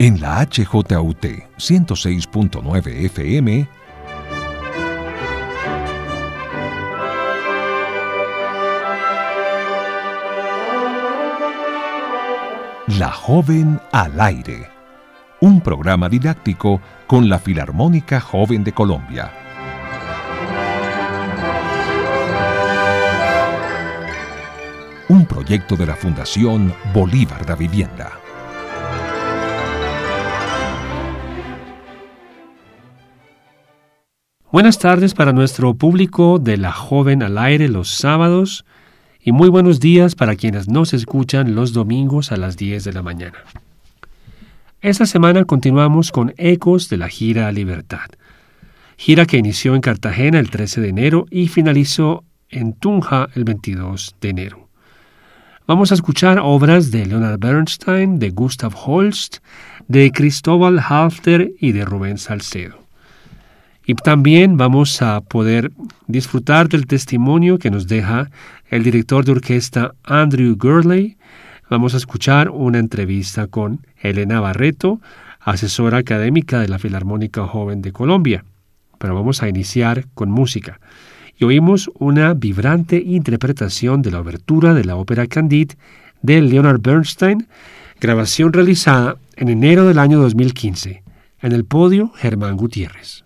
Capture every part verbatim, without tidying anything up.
En la H J U T ciento seis punto nueve F M, La Joven al Aire, un programa didáctico con la Filarmónica Joven de Colombia. Un proyecto de la Fundación Bolívar da Vivienda. Buenas tardes para nuestro público de La Joven al Aire los sábados y muy buenos días para quienes nos escuchan los domingos a las diez de la mañana. Esta semana continuamos con ecos de la gira Libertad, gira que inició en Cartagena el trece de enero y finalizó en Tunja el veintidós de enero. Vamos a escuchar obras de Leonard Bernstein, de Gustav Holst, de Cristóbal Halffter y de Rubén Salcedo. Y también vamos a poder disfrutar del testimonio que nos deja el director de orquesta Andrew Gurley. Vamos a escuchar una entrevista con Elena Barreto, asesora académica de la Filarmónica Joven de Colombia. Pero vamos a iniciar con música. Y oímos una vibrante interpretación de la obertura de la ópera Candide de Leonard Bernstein, grabación realizada en enero del año dos mil quince. En el podio, Germán Gutiérrez.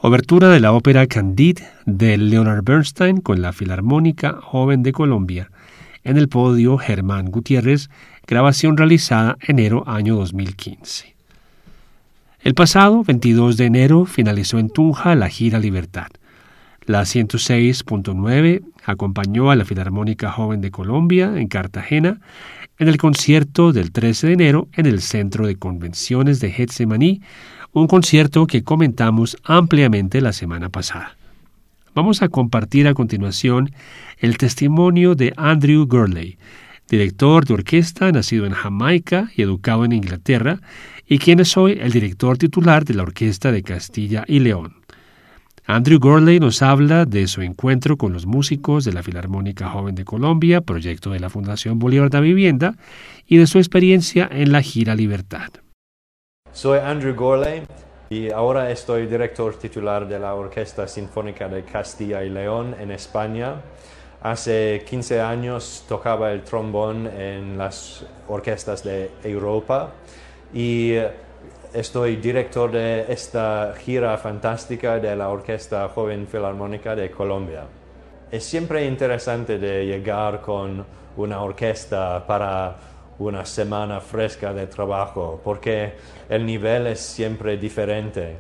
Obertura de la ópera Candide de Leonard Bernstein con la Filarmónica Joven de Colombia. En el podio, Germán Gutiérrez, grabación realizada enero año dos mil quince. El pasado veintidós de enero finalizó en Tunja la gira Libertad. La ciento seis punto nueve acompañó a la Filarmónica Joven de Colombia en Cartagena en el concierto del trece de enero en el Centro de Convenciones de Getsemaní, un concierto que comentamos ampliamente la semana pasada. Vamos a compartir a continuación el testimonio de Andrew Gurley, director de orquesta nacido en Jamaica y educado en Inglaterra, y quien es hoy el director titular de la Orquesta de Castilla y León. Andrew Gurley nos habla de su encuentro con los músicos de la Filarmónica Joven de Colombia, proyecto de la Fundación Bolívar de Vivienda, y de su experiencia en la gira Libertad. Soy Andrew Gurley y ahora estoy director titular de la Orquesta Sinfónica de Castilla y León en España. Hace quince años tocaba el trombón en las orquestas de Europa y estoy director de esta gira fantástica de la Orquesta Joven Filarmónica de Colombia. Es siempre interesante de llegar con una orquesta para una semana fresca de trabajo, porque el nivel es siempre diferente.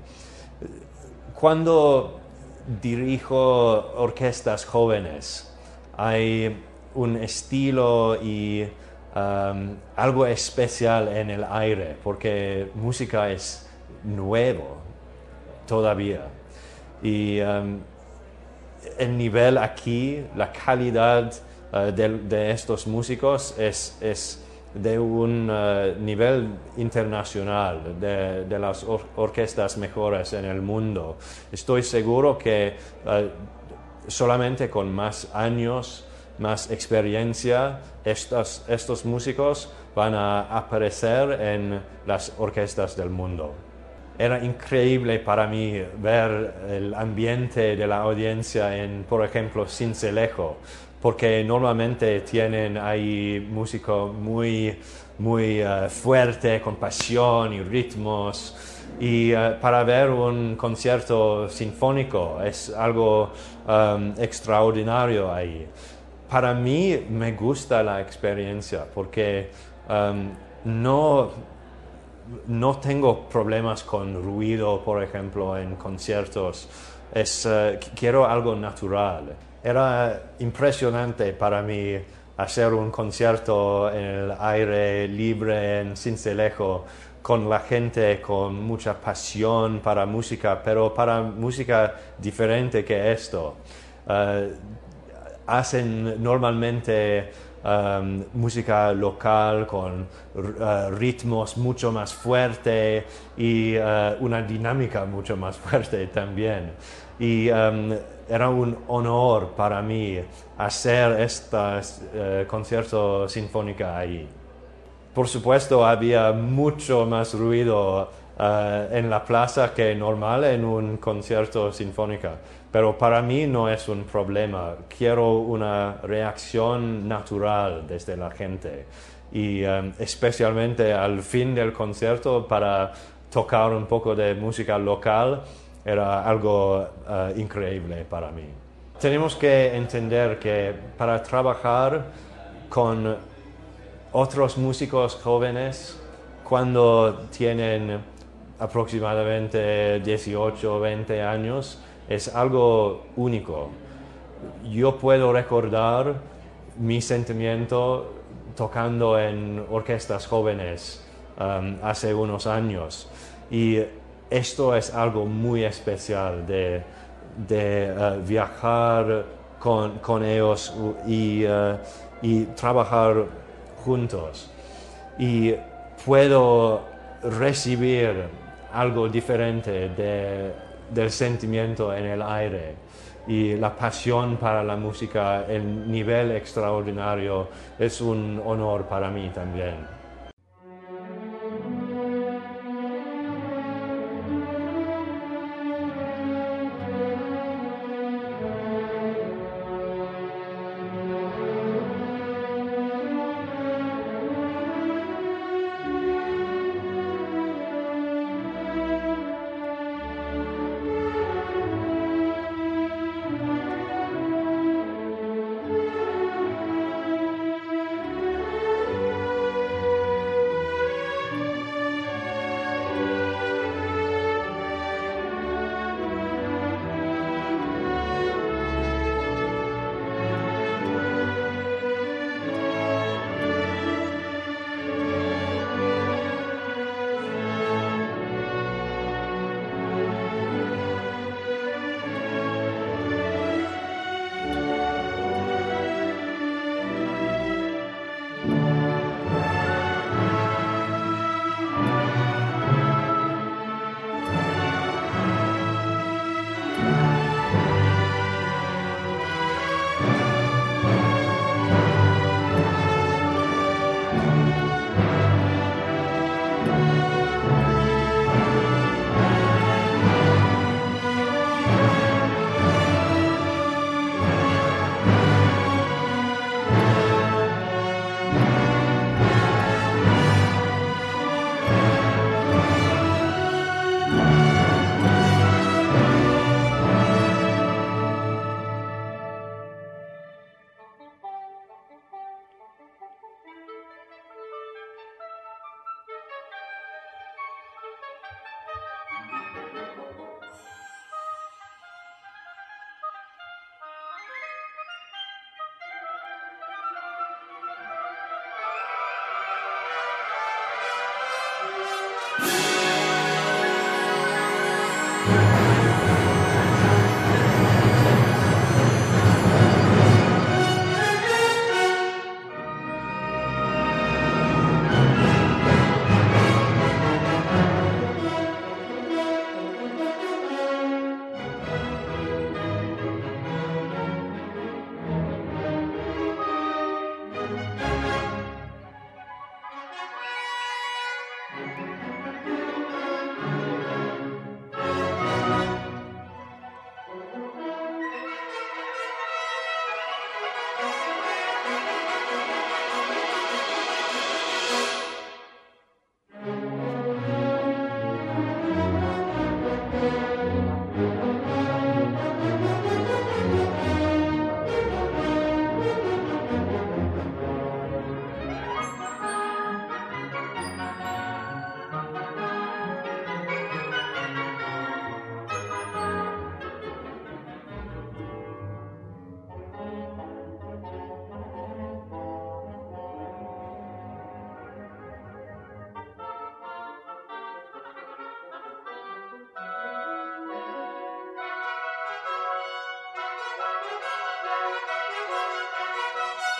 Cuando dirijo orquestas jóvenes, hay un estilo y um, algo especial en el aire, porque música es nuevo todavía. Y um, el nivel aquí, la calidad uh, de, de estos músicos es, es de un uh, nivel internacional, de, de las or orquestas mejores en el mundo. Estoy seguro que uh, solamente con más años, más experiencia, estos, estos músicos van a aparecer en las orquestas del mundo. Era increíble para mí ver el ambiente de la audiencia en, por ejemplo, Sincelejo, porque normalmente tienen ahí músico muy, muy uh, fuerte, con pasión y ritmos. Y uh, para ver un concierto sinfónico es algo um, extraordinario ahí. Para mí me gusta la experiencia porque um, no, no tengo problemas con ruido, por ejemplo, en conciertos. Es, uh, quiero algo natural. Era impresionante para mí hacer un concierto en el aire libre en Sincelejo con la gente con mucha pasión para música, pero para música diferente que esto. Uh, hacen normalmente um, música local con uh, ritmos mucho más fuertes y uh, una dinámica mucho más fuerte también. Y um, era un honor para mí hacer este uh, concierto sinfónico ahí. Por supuesto, había mucho más ruido uh, en la plaza que normal en un concierto sinfónico, pero para mí no es un problema. Quiero una reacción natural desde la gente y um, especialmente al fin del concierto para tocar un poco de música local. Era algo uh, increíble para mí. Tenemos que entender que para trabajar con otros músicos jóvenes, cuando tienen aproximadamente dieciocho o veinte años, es algo único. Yo puedo recordar mi sentimiento tocando en orquestas jóvenes um, hace unos años. Y esto es algo muy especial de, de uh, viajar con, con ellos y, uh, y trabajar juntos. Y puedo recibir algo diferente de, del sentimiento en el aire y la pasión para la música, el nivel extraordinario, es un honor para mí también.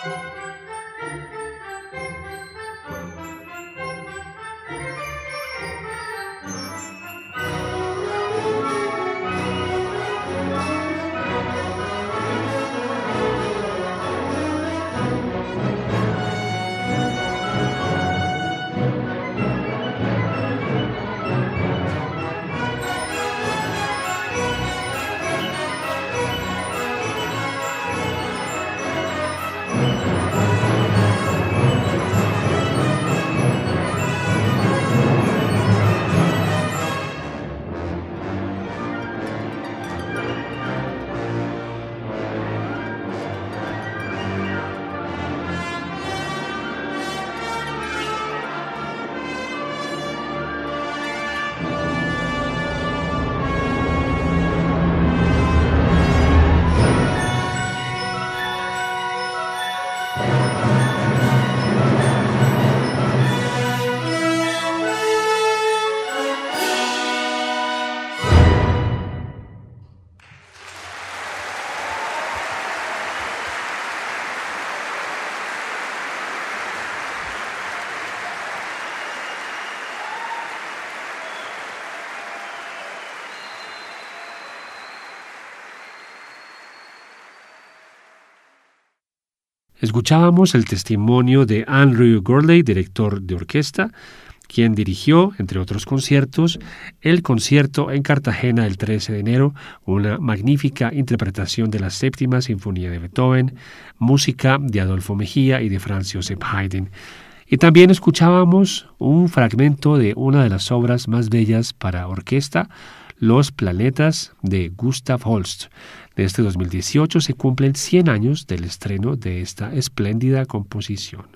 Escuchábamos el testimonio de Andrew Gourley, director de orquesta, quien dirigió, entre otros conciertos, el concierto en Cartagena el trece de enero, una magnífica interpretación de la Séptima Sinfonía de Beethoven, música de Adolfo Mejía y de Franz Joseph Haydn. Y también escuchábamos un fragmento de una de las obras más bellas para orquesta, Los Planetas, de Gustav Holst. De este dos mil dieciocho se cumplen cien años del estreno de esta espléndida composición.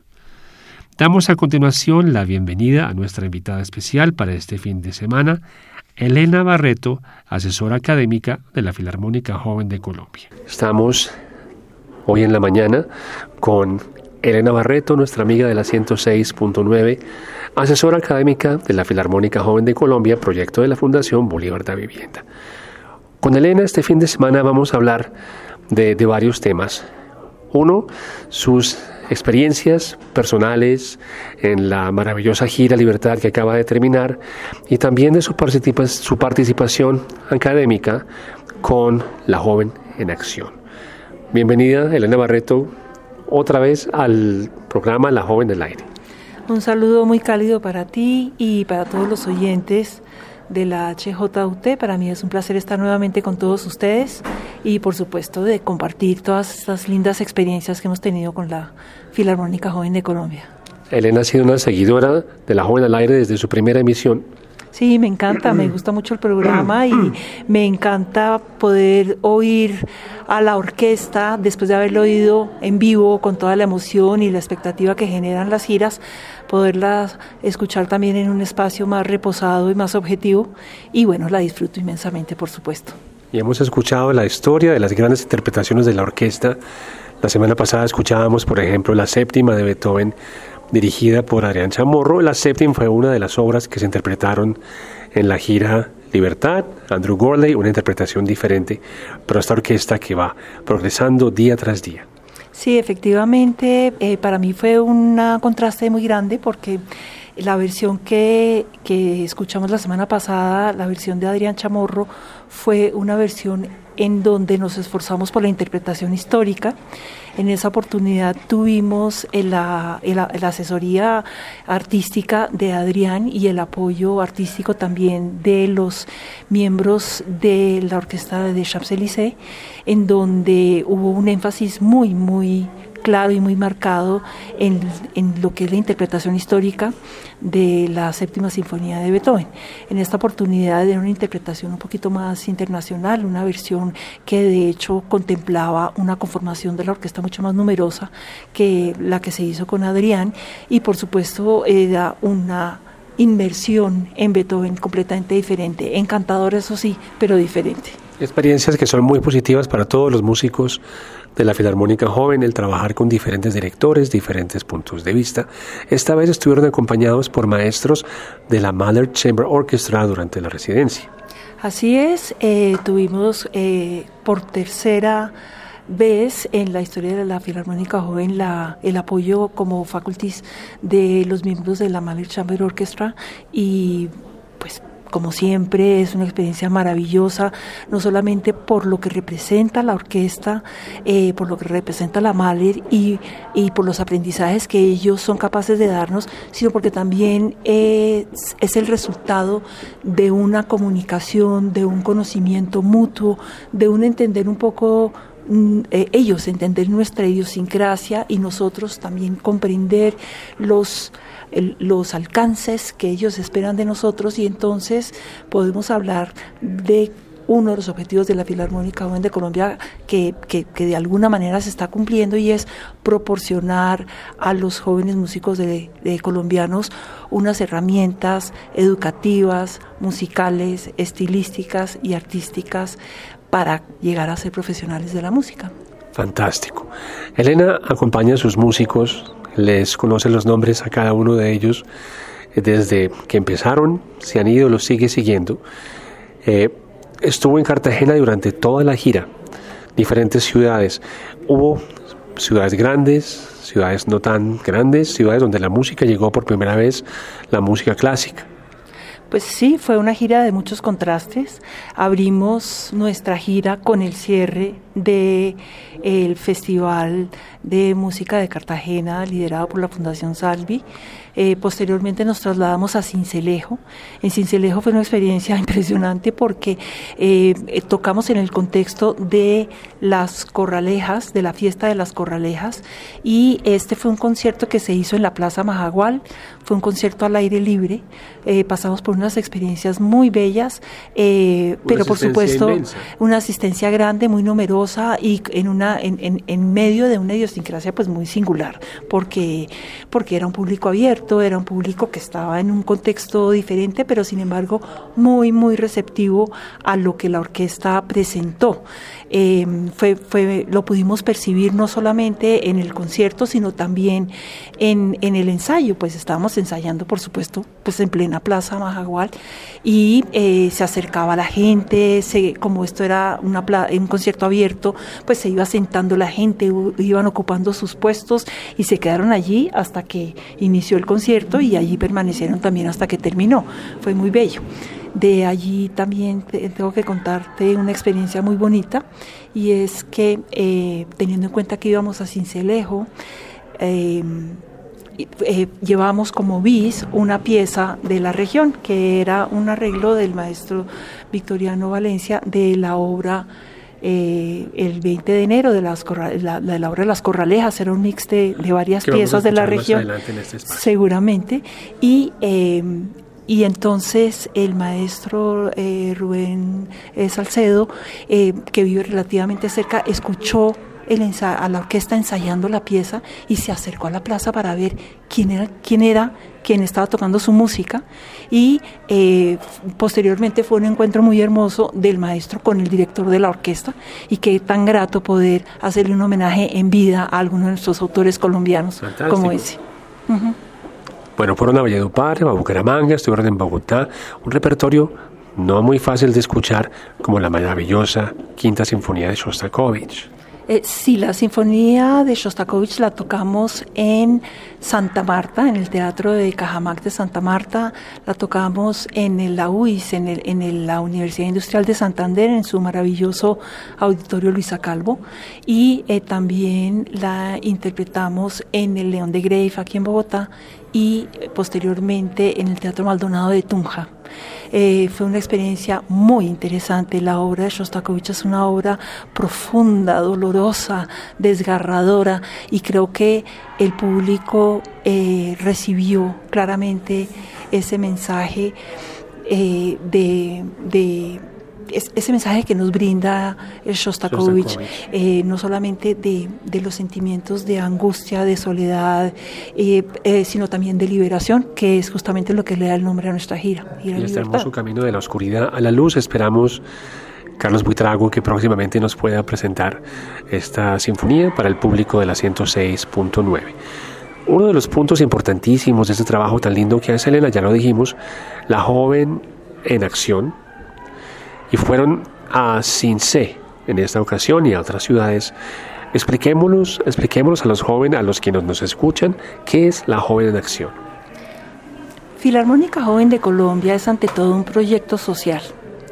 Damos a continuación la bienvenida a nuestra invitada especial para este fin de semana, Elena Barreto, asesora académica de la Filarmónica Joven de Colombia. Estamos hoy en la mañana con Elena Barreto, nuestra amiga de la ciento seis punto nueve, asesora académica de la Filarmónica Joven de Colombia, proyecto de la Fundación Bolívar da Vivienda. Con Elena este fin de semana vamos a hablar de, de varios temas. Uno, sus experiencias personales en la maravillosa gira Libertad que acaba de terminar, y también de su, participa- su participación académica con La Joven en Acción. Bienvenida, Elena Barreto, otra vez al programa La Joven del Aire. Un saludo muy cálido para ti y para todos los oyentes de la H J U T. Para mí es un placer estar nuevamente con todos ustedes y por supuesto de compartir todas estas lindas experiencias que hemos tenido con la Filarmónica Joven de Colombia. Elena ha sido una seguidora de La Joven al Aire desde su primera emisión. Sí, me encanta, me gusta mucho el programa y me encanta poder oír a la orquesta después de haberlo oído en vivo con toda la emoción y la expectativa que generan las giras, poderlas escuchar también en un espacio más reposado y más objetivo, y bueno, la disfruto inmensamente, por supuesto. Y hemos escuchado la historia de las grandes interpretaciones de la orquesta. La semana pasada escuchábamos, por ejemplo, la Séptima de Beethoven, dirigida por Adrián Chamorro. La Séptima fue una de las obras que se interpretaron en la gira Libertad. Andrew Gourley, una interpretación diferente, pero esta orquesta que va progresando día tras día. Sí, efectivamente, eh, para mí fue un contraste muy grande porque la versión que, que escuchamos la semana pasada, la versión de Adrián Chamorro, fue una versión en donde nos esforzamos por la interpretación histórica. En esa oportunidad tuvimos la, la, la asesoría artística de Adrián y el apoyo artístico también de los miembros de la orquesta de Champs-Élysées, en donde hubo un énfasis muy, muy claro y muy marcado en, en lo que es la interpretación histórica de la Séptima Sinfonía de Beethoven. En esta oportunidad era una interpretación un poquito más internacional, una versión que de hecho contemplaba una conformación de la orquesta mucho más numerosa que la que se hizo con Adrián, y por supuesto era una inmersión en Beethoven completamente diferente, encantadora eso sí, pero diferente. Experiencias que son muy positivas para todos los músicos de la Filarmónica Joven, el trabajar con diferentes directores, diferentes puntos de vista. Esta vez estuvieron acompañados por maestros de la Mahler Chamber Orchestra durante la residencia. Así es, eh, tuvimos eh, por tercera vez en la historia de la Filarmónica Joven la, el apoyo como faculties de los miembros de la Mahler Chamber Orchestra, y pues como siempre es una experiencia maravillosa, no solamente por lo que representa la orquesta, eh, por lo que representa la Mahler y, y por los aprendizajes que ellos son capaces de darnos, sino porque también es, es el resultado de una comunicación, de un conocimiento mutuo, de un entender un poco, eh, ellos entender nuestra idiosincrasia y nosotros también comprender los El, los alcances que ellos esperan de nosotros, y entonces podemos hablar de uno de los objetivos de la Filarmónica Joven de Colombia que, que, que de alguna manera se está cumpliendo, y es proporcionar a los jóvenes músicos de, de colombianos unas herramientas educativas, musicales, estilísticas y artísticas para llegar a ser profesionales de la música. Fantástico. Elena acompaña a sus músicos, les conoce los nombres a cada uno de ellos desde que empezaron, se han ido, los sigue siguiendo. Eh, estuvo en Cartagena durante toda la gira, diferentes ciudades. Hubo ciudades grandes, ciudades no tan grandes, ciudades donde la música llegó por primera vez, la música clásica. Pues sí, fue una gira de muchos contrastes. Abrimos nuestra gira con el cierre del Festival de Música de Cartagena, liderado por la Fundación Salvi. Eh, posteriormente nos trasladamos a Sincelejo. En Sincelejo fue una experiencia impresionante porque eh, tocamos en el contexto de las Corralejas, de la fiesta de las Corralejas, y este fue un concierto que se hizo en la Plaza Majagual. Fue un concierto al aire libre. Eh, pasamos por unas experiencias muy bellas, eh, pero por supuesto inmensa. Una asistencia grande, muy numerosa, y en una en, en, en medio de una idiosincrasia pues muy singular, porque porque era un público abierto, era un público que estaba en un contexto diferente, pero sin embargo muy muy receptivo a lo que la orquesta presentó. Eh, fue fue lo pudimos percibir no solamente en el concierto, sino también en en el ensayo. Pues estábamos ensayando, por supuesto, pues en plena Plaza Majagual, y eh, se acercaba la gente, se, como esto era una un concierto abierto, pues se iba sentando la gente, iban ocupando sus puestos y se quedaron allí hasta que inició el concierto, y allí permanecieron también hasta que terminó. Fue muy bello. De allí también tengo que contarte una experiencia muy bonita, y es que eh, teniendo en cuenta que íbamos a Sincelejo, eh, Eh, llevamos como bis una pieza de la región, que era un arreglo del maestro Victoriano Valencia de la obra eh, el veinte de enero de las corra- la, la, la obra de las Corralejas. Era un mix de, de varias que piezas de la región, en este seguramente, y eh, y entonces el maestro eh, Rubén eh, Salcedo, eh, que vive relativamente cerca, escuchó El ensa- a la orquesta ensayando la pieza, y se acercó a la plaza para ver quién era quién era quien estaba tocando su música, y eh, posteriormente fue un encuentro muy hermoso del maestro con el director de la orquesta, y qué tan grato poder hacerle un homenaje en vida a alguno de nuestros autores colombianos. Fantástico. Como ese. Uh-huh. Bueno, fueron a Valledupar, a Bucaramanga, estuvieron en Bogotá, un repertorio no muy fácil de escuchar, como la maravillosa Quinta Sinfonía de Shostakovich. Eh, sí, la Sinfonía de Shostakovich la tocamos en Santa Marta, en el Teatro de Cajamarca de Santa Marta. La tocamos en el, la U I S, en, el, en el, la Universidad Industrial de Santander, en su maravilloso auditorio Luisa Calvo. Y eh, también la interpretamos en el León de Grave, aquí en Bogotá, y eh, posteriormente en el Teatro Maldonado de Tunja. Eh, fue una experiencia muy interesante. La obra de Shostakovich es una obra profunda, dolorosa, desgarradora, y creo que el público eh, recibió claramente ese mensaje eh, de, de es, ese mensaje que nos brinda el Shostakovich, Shostakovich. Eh, no solamente de, de los sentimientos de angustia, de soledad, eh, eh, sino también de liberación, que es justamente lo que le da el nombre a nuestra gira. Y este hermoso camino de la oscuridad a la luz. Esperamos, Carlos Buitrago, que próximamente nos pueda presentar esta sinfonía para el público de la ciento seis punto nueve. Uno de los puntos importantísimos de este trabajo tan lindo que hace Elena, ya lo dijimos, la joven en acción, y fueron a Cincé, en esta ocasión y a otras ciudades. Expliquémoslos, expliquémoslos a los jóvenes, a los que nos, nos escuchan, ¿qué es la Joven en Acción? Filarmónica Joven de Colombia es ante todo un proyecto social.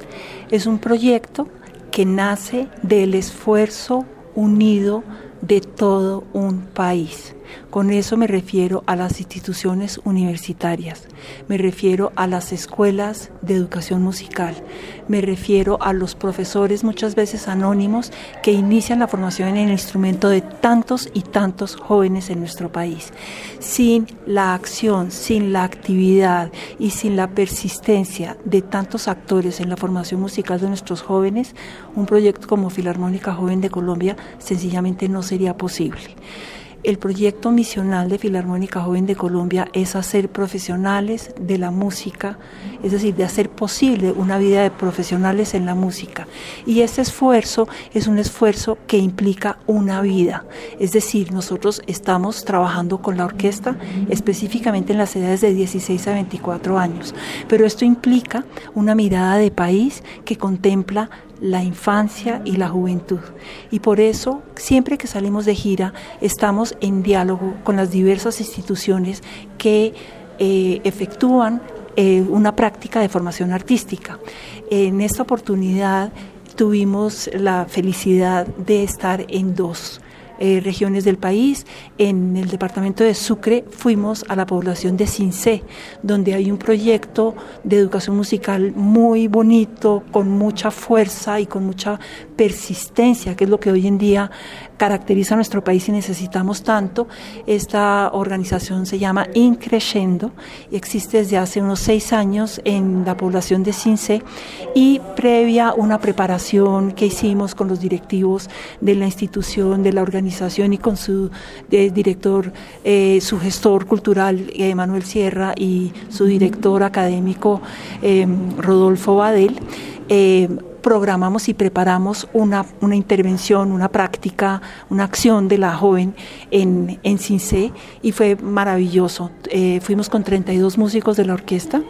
Es un proyecto que nace del esfuerzo unido de todo un país. Con eso me refiero a las instituciones universitarias, me refiero a las escuelas de educación musical, me refiero a los profesores muchas veces anónimos que inician la formación en el instrumento de tantos y tantos jóvenes en nuestro país. Sin la acción, sin la actividad y sin la persistencia de tantos actores en la formación musical de nuestros jóvenes, un proyecto como Filarmónica Joven de Colombia sencillamente no sería posible. El proyecto misional de Filarmónica Joven de Colombia es hacer profesionales de la música, es decir, de hacer posible una vida de profesionales en la música. Y ese esfuerzo es un esfuerzo que implica una vida. Es decir, nosotros estamos trabajando con la orquesta específicamente en las edades de dieciséis a veinticuatro años. Pero esto implica una mirada de país que contempla la infancia y la juventud. Y por eso, siempre que salimos de gira, estamos en diálogo con las diversas instituciones que eh, efectúan eh, una práctica de formación artística. En esta oportunidad tuvimos la felicidad de estar en dos Eh, regiones del país. En el departamento de Sucre fuimos a la población de Cincé, donde hay un proyecto de educación musical muy bonito, con mucha fuerza y con mucha persistencia, que es lo que hoy en día caracteriza a nuestro país y necesitamos tanto. Esta organización se llama Increscendo y existe desde hace unos seis años en la población de Cincé, y previa una preparación que hicimos con los directivos de la institución, de la organización y con su eh, director, eh, su gestor cultural, eh, Manuel Sierra, y su director académico, eh, Rodolfo Badel, eh, programamos y preparamos una, una intervención, una práctica, una acción de la joven en, en Cincé, y fue maravilloso. Eh, fuimos con treinta y dos músicos de la orquesta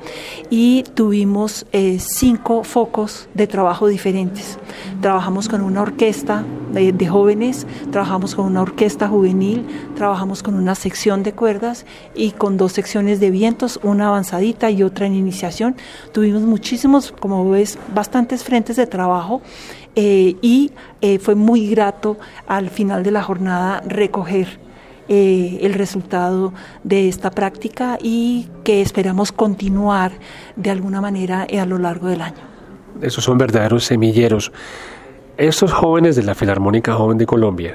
y tuvimos eh, cinco focos de trabajo diferentes. Trabajamos con una orquesta de, de jóvenes, trabajamos con una orquesta juvenil, trabajamos con una sección de cuerdas y con dos secciones de vientos, una avanzadita y otra en iniciación. Tuvimos muchísimos, como ves, bastantes frentes de trabajo eh, y eh, fue muy grato al final de la jornada recoger eh, el resultado de esta práctica, y que esperamos continuar de alguna manera eh, a lo largo del año. Esos son verdaderos semilleros. Estos jóvenes de la Filarmónica Joven de Colombia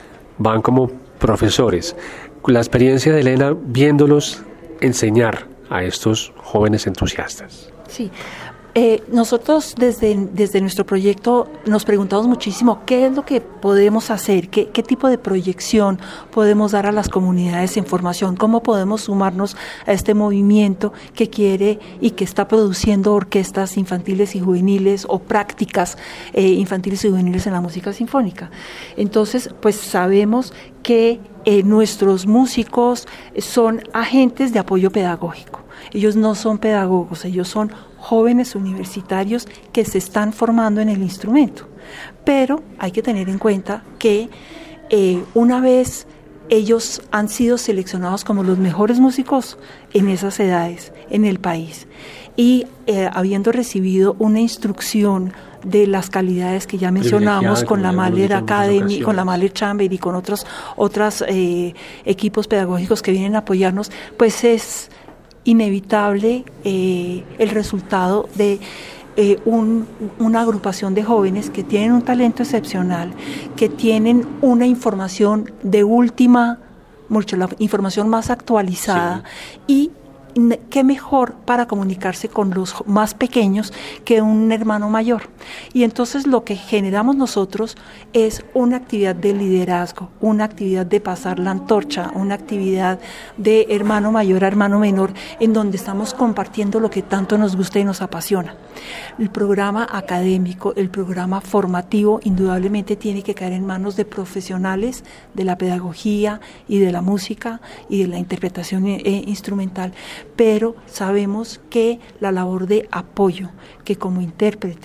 van como profesores. La experiencia de Elena viéndolos enseñar a estos jóvenes entusiastas. Sí. Eh, nosotros desde, desde nuestro proyecto nos preguntamos muchísimo qué es lo que podemos hacer, qué, qué tipo de proyección podemos dar a las comunidades en formación, cómo podemos sumarnos a este movimiento que quiere y que está produciendo orquestas infantiles y juveniles o prácticas eh, infantiles y juveniles en la música sinfónica. Entonces, pues sabemos que eh, nuestros músicos son agentes de apoyo pedagógico. Ellos no son pedagogos, ellos son jóvenes universitarios que se están formando en el instrumento. Pero hay que tener en cuenta que eh, una vez ellos han sido seleccionados como los mejores músicos en esas edades en el país, y eh, habiendo recibido una instrucción de las calidades que ya mencionamos con la Mahler Academy, con la Mahler Chamber y con otros otras eh, equipos pedagógicos que vienen a apoyarnos, pues es inevitable eh, el resultado de eh, un, una agrupación de jóvenes que tienen un talento excepcional, que tienen una información de última, mucho la información más actualizada, sí. Y qué mejor para comunicarse con los más pequeños que un hermano mayor. Y entonces lo que generamos nosotros es una actividad de liderazgo, una actividad de pasar la antorcha, una actividad de hermano mayor a hermano menor, en donde estamos compartiendo lo que tanto nos gusta y nos apasiona. El programa académico, el programa formativo, indudablemente tiene que caer en manos de profesionales de la pedagogía y de la música y de la interpretación eh, instrumental, pero sabemos que la labor de apoyo, que como intérpretes,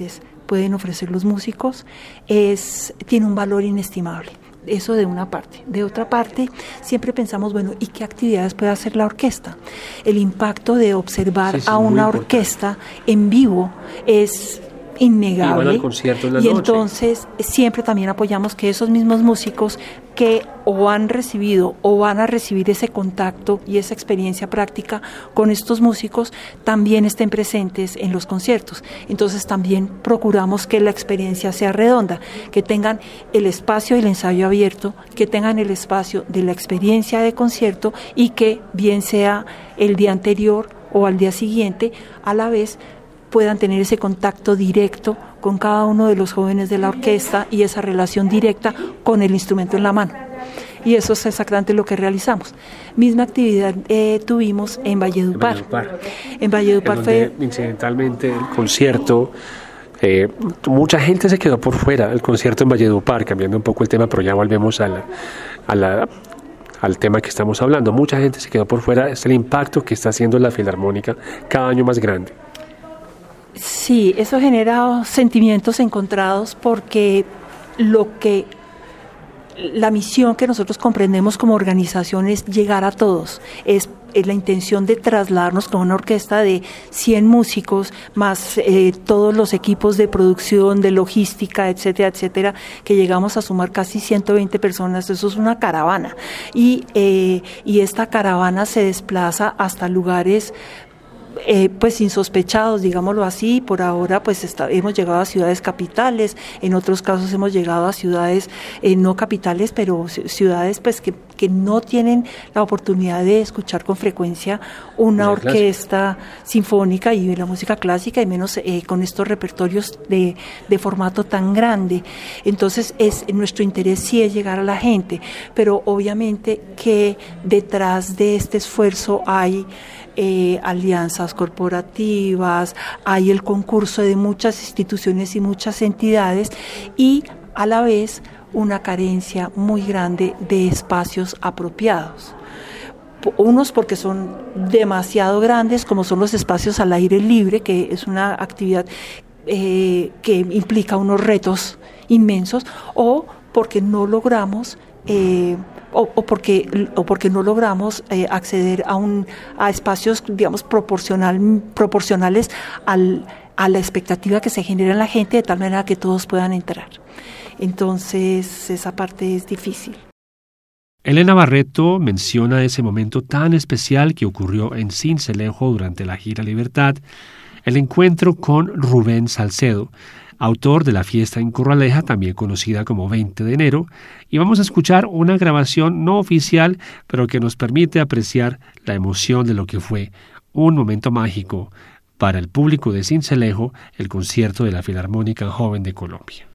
pueden ofrecer los músicos es, tiene un valor inestimable. Eso de una parte. De otra parte, siempre pensamos, bueno, ¿y qué actividades puede hacer la orquesta? El impacto de observar sí, sí, a una orquesta en vivo es innegable. Y, concierto en la y noche. Entonces siempre también apoyamos que esos mismos músicos que o han recibido o van a recibir ese contacto y esa experiencia práctica con estos músicos también estén presentes en los conciertos. Entonces también procuramos que la experiencia sea redonda, que tengan el espacio del ensayo abierto, que tengan el espacio de la experiencia de concierto y que bien sea el día anterior o al día siguiente, a la vez puedan tener ese contacto directo con cada uno de los jóvenes de la orquesta y esa relación directa con el instrumento en la mano. Y eso es exactamente lo que realizamos. Misma actividad eh, tuvimos en Valledupar. En Valledupar, en Valledupar fue... Incidentalmente el concierto, eh, mucha gente se quedó por fuera del concierto en Valledupar, cambiando un poco el tema, pero ya volvemos a la... A la al tema que estamos hablando. Mucha gente se quedó por fuera, es el impacto que está haciendo la Filarmónica cada año más grande. Sí, eso genera sentimientos encontrados porque lo que la misión que nosotros comprendemos como organización es llegar a todos, es, es la intención de trasladarnos con una orquesta de cien músicos, más eh, todos los equipos de producción, de logística, etcétera, etcétera, que llegamos a sumar casi ciento veinte personas, eso es una caravana, y, eh, y esta caravana se desplaza hasta lugares Eh, pues insospechados, digámoslo así. Por ahora pues está, hemos llegado a ciudades capitales, en otros casos hemos llegado a ciudades eh, no capitales, pero ciudades pues que, que no tienen la oportunidad de escuchar con frecuencia una orquesta sinfónica y de la música clásica, y menos eh, con estos repertorios de, de formato tan grande. Entonces es nuestro interés sí es llegar a la gente, pero obviamente que detrás de este esfuerzo hay Eh, alianzas corporativas, hay el concurso de muchas instituciones y muchas entidades y a la vez una carencia muy grande de espacios apropiados. Unos porque son demasiado grandes, como son los espacios al aire libre, que es una actividad eh, que implica unos retos inmensos, o porque no logramos eh, O, o porque o porque no logramos eh, acceder a un a espacios, digamos, proporcional proporcionales al, a la expectativa que se genera en la gente, de tal manera que todos puedan entrar. Entonces esa parte es difícil. Elena Barreto menciona ese momento tan especial que ocurrió en Sincelejo durante la gira Libertad, el encuentro con Rubén Salcedo, autor de la fiesta en Corraleja, también conocida como veinte de enero, y vamos a escuchar una grabación no oficial, pero que nos permite apreciar la emoción de lo que fue un momento mágico para el público de Sincelejo, el concierto de la Filarmónica Joven de Colombia.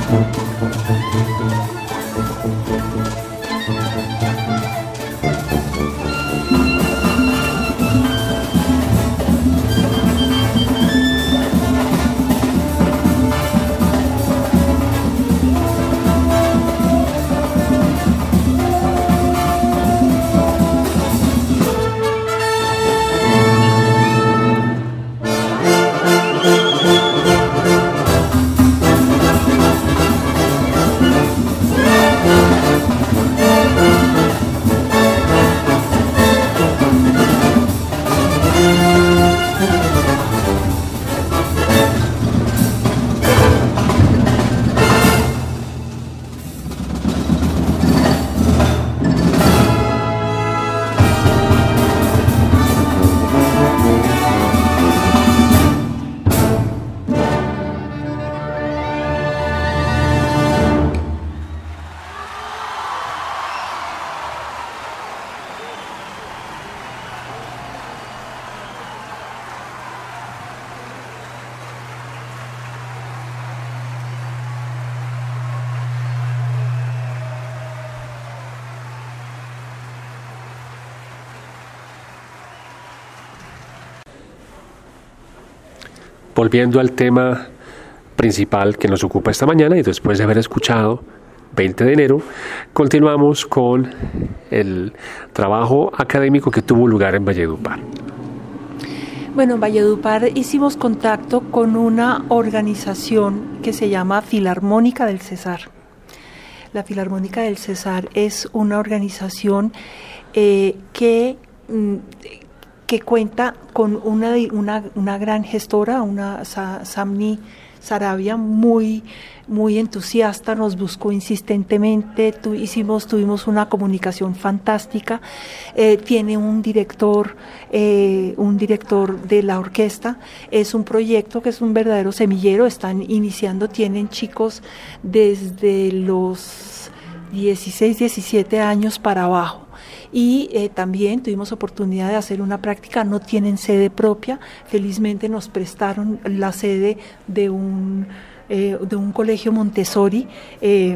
Volviendo al tema principal que nos ocupa esta mañana y después de haber escuchado veinte de enero, continuamos con el trabajo académico que tuvo lugar en Valledupar. Bueno, en Valledupar hicimos contacto con una organización que se llama Filarmónica del Cesar. La Filarmónica del Cesar es una organización eh, que... Mm, que cuenta con una, una, una gran gestora, una Samni Sarabia, muy, muy entusiasta, nos buscó insistentemente, tu, hicimos, tuvimos una comunicación fantástica, eh, tiene un director, eh, un director de la orquesta, es un proyecto que es un verdadero semillero, están iniciando, tienen chicos desde los dieciséis, diecisiete años para abajo. Y eh, también tuvimos oportunidad de hacer una práctica, no tienen sede propia, felizmente nos prestaron la sede de un, eh, de un colegio Montessori, eh,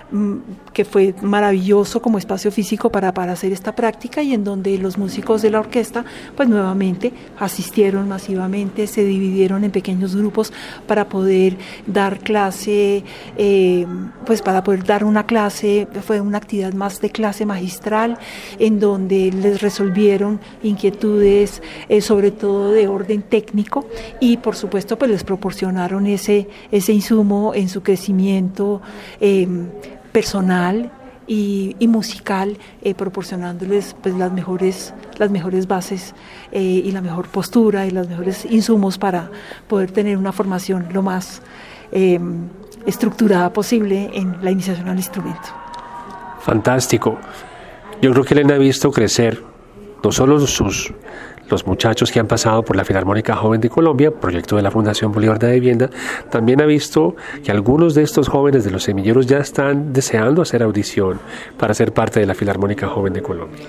que fue maravilloso como espacio físico para, para hacer esta práctica y en donde los músicos de la orquesta pues nuevamente asistieron masivamente, se dividieron en pequeños grupos para poder dar clase, eh, pues para poder dar una clase, fue una actividad más de clase magistral, en donde les resolvieron inquietudes, eh, sobre todo de orden técnico, y por supuesto pues les proporcionaron ese, ese insumo en su crecimiento eh, personal y, y musical, eh, proporcionándoles pues las mejores, las mejores bases eh, y la mejor postura y los mejores insumos para poder tener una formación lo más eh, estructurada posible en la iniciación al instrumento. Fantástico. Yo creo que Elena ha visto crecer no solo sus, los muchachos que han pasado por la Filarmónica Joven de Colombia, proyecto de la Fundación Bolívar de Vivienda, también ha visto que algunos de estos jóvenes de los semilleros ya están deseando hacer audición para ser parte de la Filarmónica Joven de Colombia.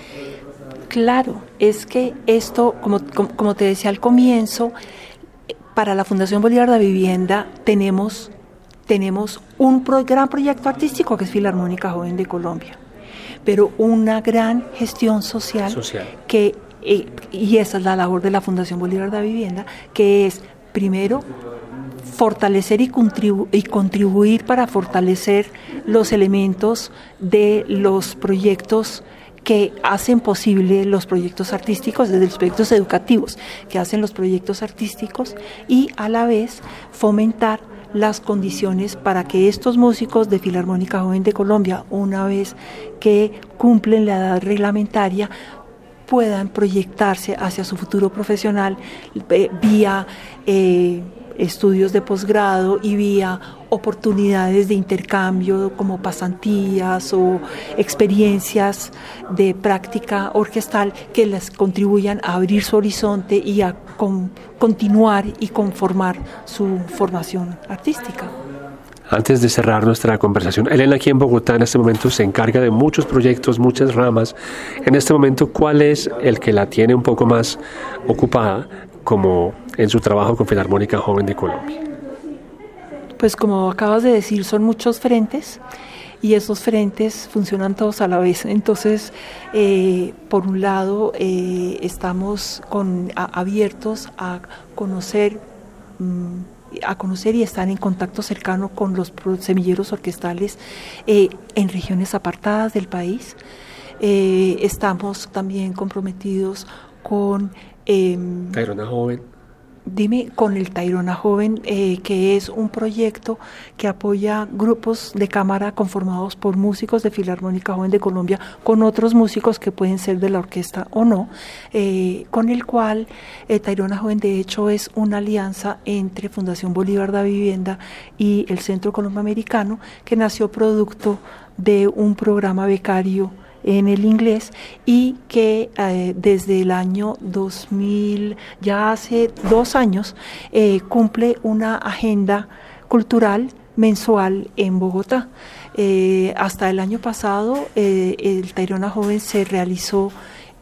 Claro, es que esto, como, como, como te decía al comienzo, para la Fundación Bolívar de Vivienda tenemos, tenemos un pro, gran proyecto artístico que es Filarmónica Joven de Colombia, pero una gran gestión social, social. que, eh, y esa es la labor de la Fundación Bolívar de Vivienda, que es, primero, fortalecer y, contribu- y contribuir para fortalecer los elementos de los proyectos que hacen posible los proyectos artísticos, desde los proyectos educativos, que hacen los proyectos artísticos, y a la vez fomentar las condiciones para que estos músicos de Filarmónica Joven de Colombia, una vez que cumplen la edad reglamentaria, puedan proyectarse hacia su futuro profesional eh, vía eh, estudios de posgrado y vía oportunidades de intercambio como pasantías o experiencias de práctica orquestal que les contribuyan a abrir su horizonte y a con, continuar y conformar su formación artística. Antes de cerrar nuestra conversación, Elena aquí en Bogotá en este momento se encarga de muchos proyectos, muchas ramas. En este momento, ¿cuál es el que la tiene un poco más ocupada como en su trabajo con Filarmónica Joven de Colombia? Pues como acabas de decir, son muchos frentes y esos frentes funcionan todos a la vez. Entonces, eh, por un lado, eh, estamos con, a, abiertos a conocer, mmm, a conocer y estar en contacto cercano con los semilleros orquestales eh, en regiones apartadas del país. Eh, estamos también comprometidos con... Eh, Tayrona Joven. Dime, con el Tayrona Joven, eh, que es un proyecto que apoya grupos de cámara conformados por músicos de Filarmónica Joven de Colombia con otros músicos que pueden ser de la orquesta o no, eh, con el cual eh, Tayrona Joven de hecho es una alianza entre Fundación Bolívar da Vivienda y el Centro Colomboamericano, que nació producto de un programa becario en el inglés y que eh, desde el año dos mil, ya hace dos años, eh, cumple una agenda cultural mensual en Bogotá. Eh, hasta el año pasado eh, el Tayrona Joven se realizó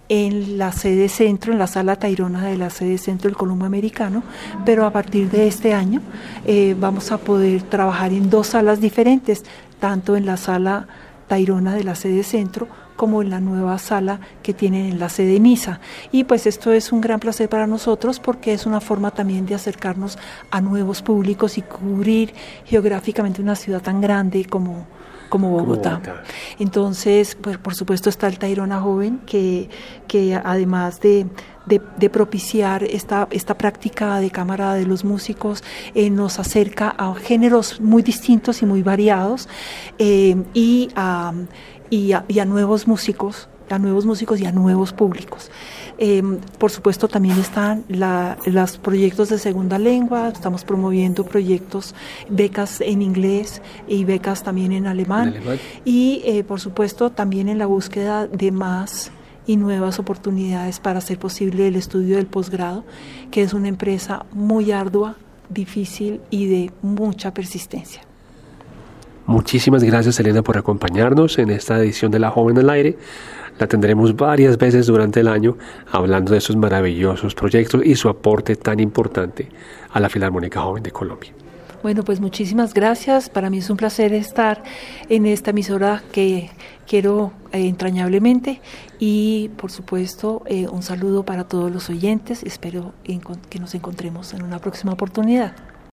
en la sede centro, en la sala Tayrona de la sede centro del Colomboamericano, pero a partir de este año eh, vamos a poder trabajar en dos salas diferentes, tanto en la sala Tayrona de la sede centro como en la nueva sala que tienen en la sede Niza. Y pues esto es un gran placer para nosotros porque es una forma también de acercarnos a nuevos públicos y cubrir geográficamente una ciudad tan grande como, como Bogotá. Bogotá. Entonces, pues por supuesto está el Tayrona Joven, que, que además de... De, de propiciar esta, esta práctica de cámara de los músicos, eh, nos acerca a géneros muy distintos y muy variados eh, y, a, y, a, y a nuevos músicos, a nuevos músicos y a nuevos públicos. Eh, por supuesto también están la, los proyectos de segunda lengua, estamos promoviendo proyectos, becas en inglés y becas también en alemán, ¿En alemán? y eh, por supuesto también en la búsqueda de más y nuevas oportunidades para hacer posible el estudio del posgrado, que es una empresa muy ardua, difícil y de mucha persistencia. Muchísimas gracias, Elena, por acompañarnos en esta edición de La Joven al Aire. La tendremos varias veces durante el año hablando de esos maravillosos proyectos y su aporte tan importante a la Filarmónica Joven de Colombia. Bueno, pues muchísimas gracias. Para mí es un placer estar en esta emisora que quiero eh, entrañablemente y, por supuesto, eh, un saludo para todos los oyentes. Espero en, que nos encontremos en una próxima oportunidad.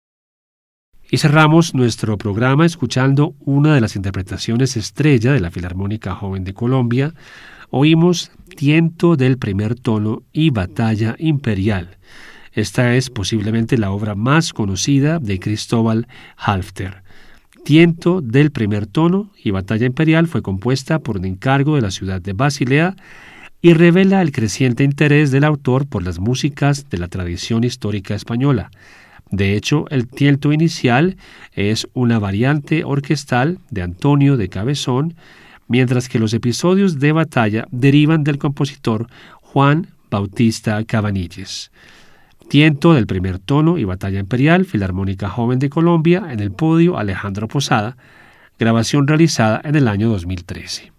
Y cerramos nuestro programa escuchando una de las interpretaciones estrella de la Filarmónica Joven de Colombia. Oímos Tiento del primer tono y Batalla Imperial. Esta es posiblemente la obra más conocida de Cristóbal Halffter. Tiento del primer tono y Batalla Imperial fue compuesta por un encargo de la ciudad de Basilea y revela el creciente interés del autor por las músicas de la tradición histórica española. De hecho, el tiento inicial es una variante orquestal de Antonio de Cabezón, mientras que los episodios de batalla derivan del compositor Juan Bautista Cabanilles. Tiento del primer tono y Batalla Imperial, Filarmónica Joven de Colombia, en el podio Alejandro Posada, grabación realizada en el año dos mil trece.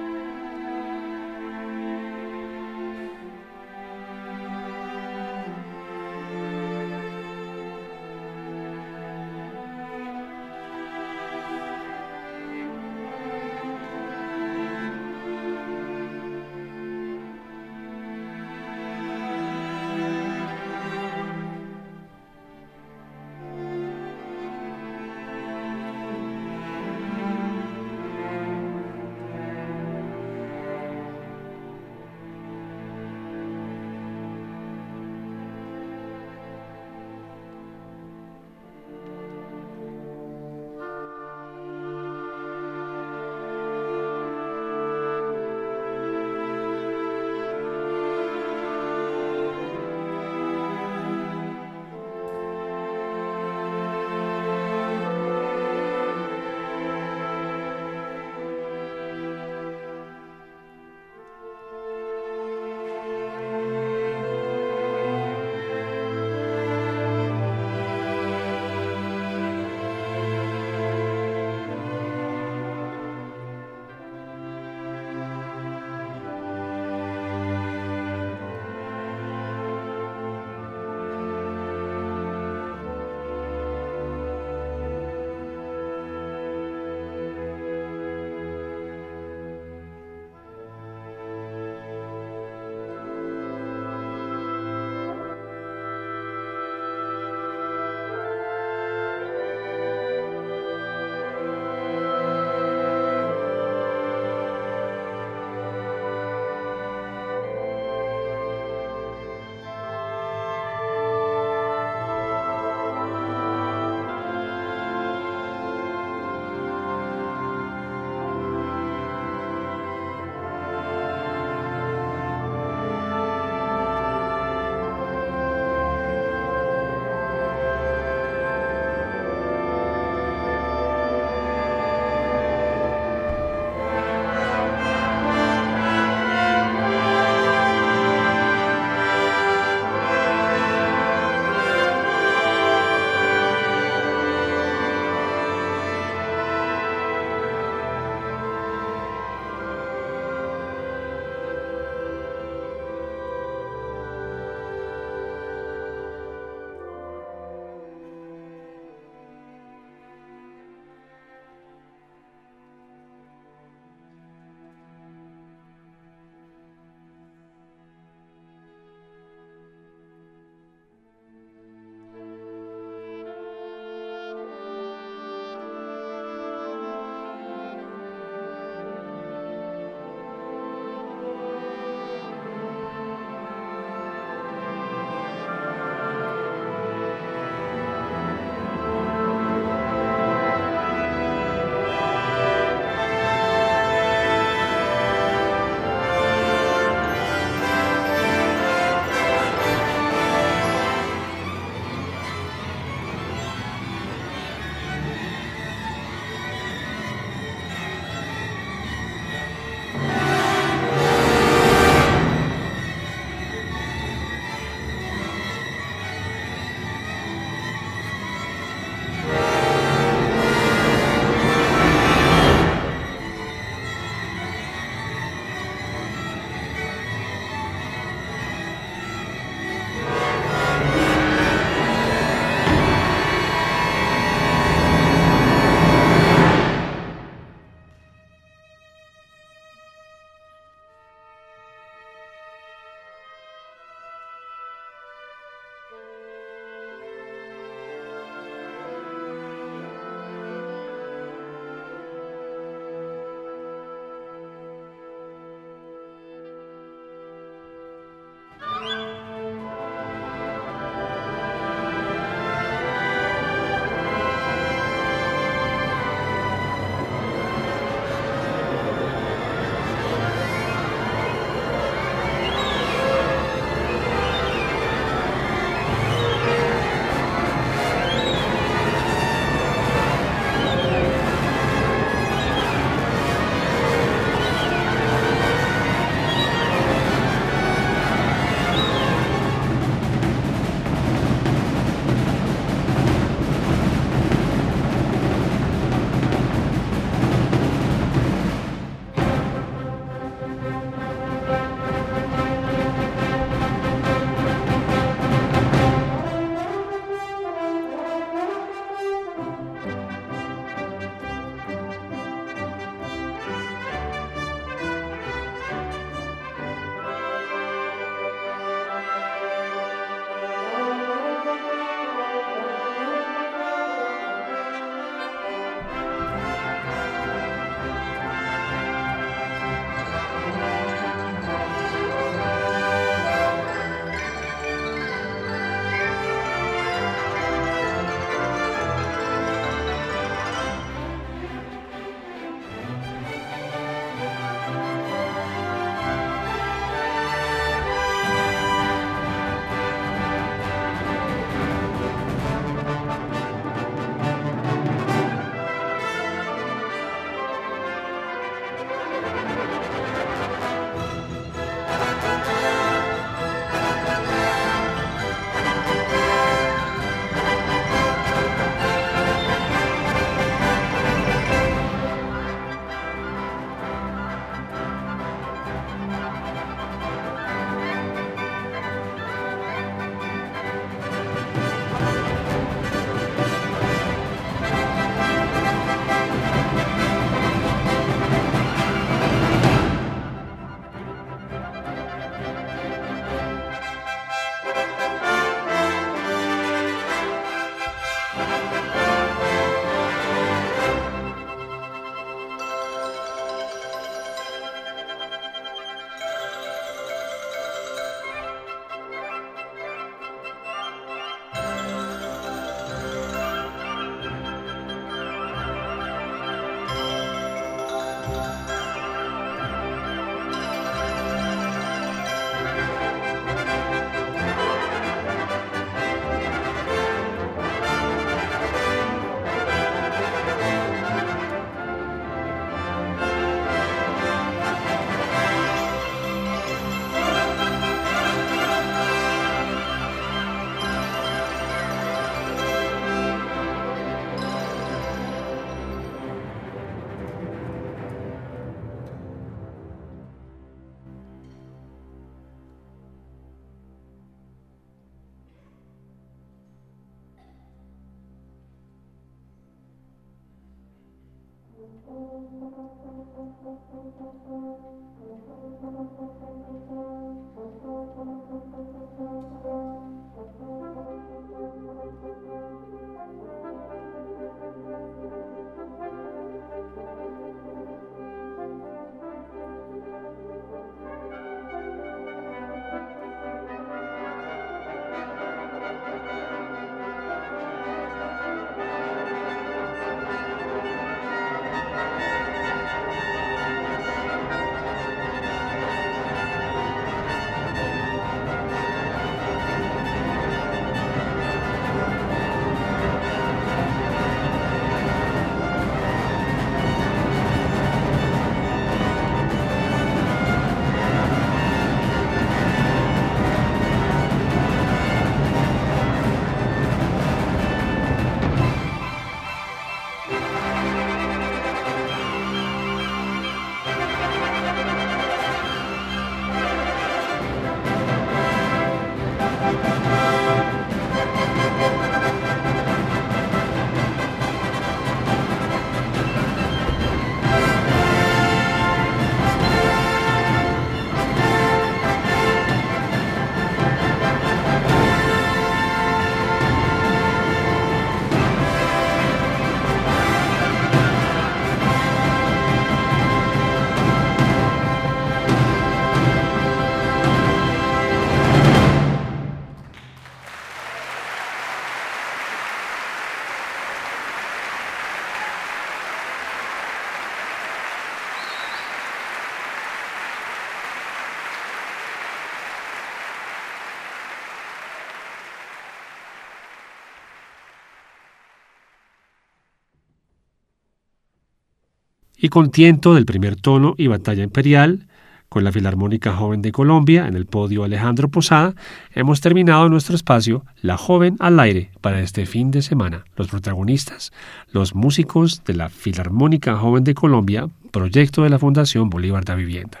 Y con tiento del primer tono y Batalla Imperial, con la Filarmónica Joven de Colombia, en el podio Alejandro Posada, hemos terminado nuestro espacio La Joven al Aire para este fin de semana. Los protagonistas, los músicos de la Filarmónica Joven de Colombia, proyecto de la Fundación Bolívar da Vivienda.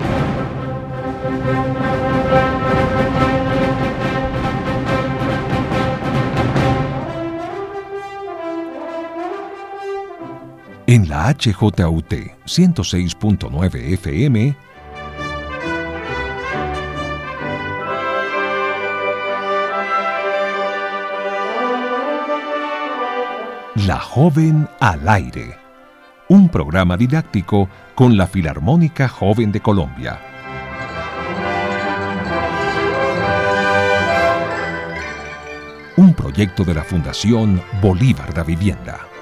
En la H J U T ciento seis punto nueve F M, La Joven al Aire, un programa didáctico con la Filarmónica Joven de Colombia. Un proyecto de la Fundación Bolívar da Vivienda.